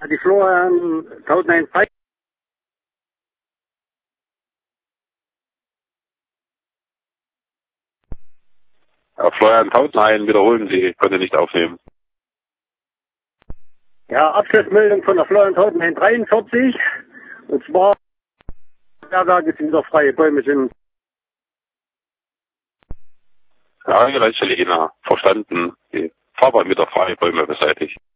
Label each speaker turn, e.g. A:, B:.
A: Die Florian Tautenhain 3.
B: Florian Tautenhain, wiederholen Sie, konnte nicht aufnehmen.
A: Ja, Abschlussmeldung von der Florian Tautenhain 43. Und zwar, Bergwerk ist wieder frei, Bäume sind.
B: Ja, Leitstelle Jena, verstanden. Die Fahrbahn wieder frei, Bäume beseitigt.